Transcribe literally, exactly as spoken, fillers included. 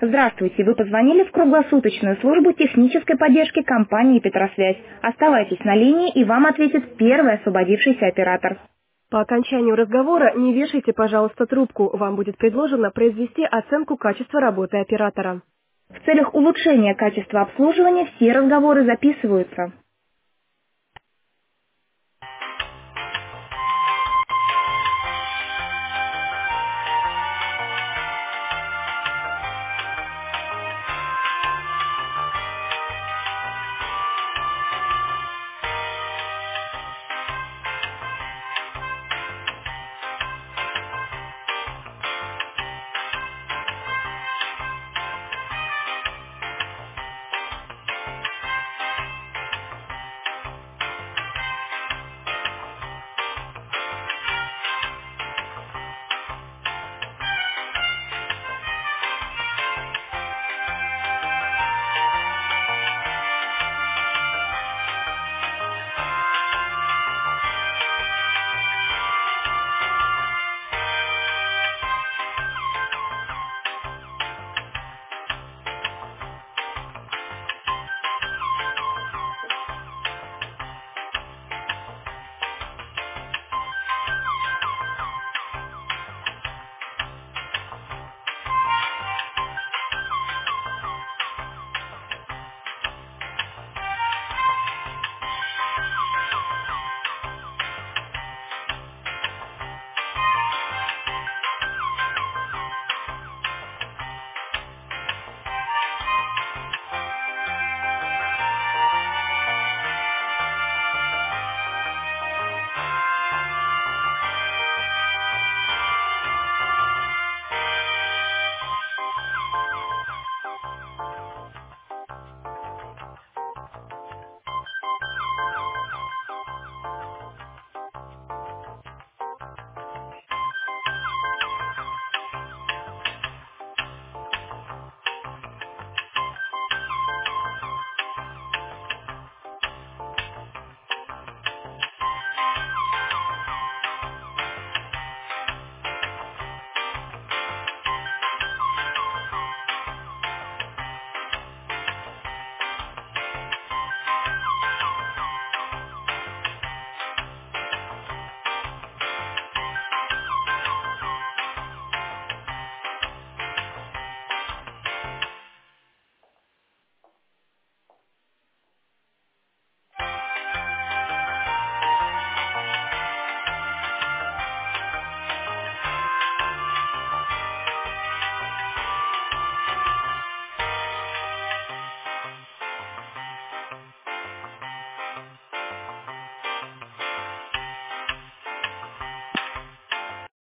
Здравствуйте, вы позвонили в круглосуточную службу технической поддержки компании «Петросвязь». Оставайтесь на линии, и вам ответит первый освободившийся оператор. По окончанию разговора не вешайте, пожалуйста, трубку. Вам будет предложено произвести оценку качества работы оператора. В целях улучшения качества обслуживания все разговоры записываются.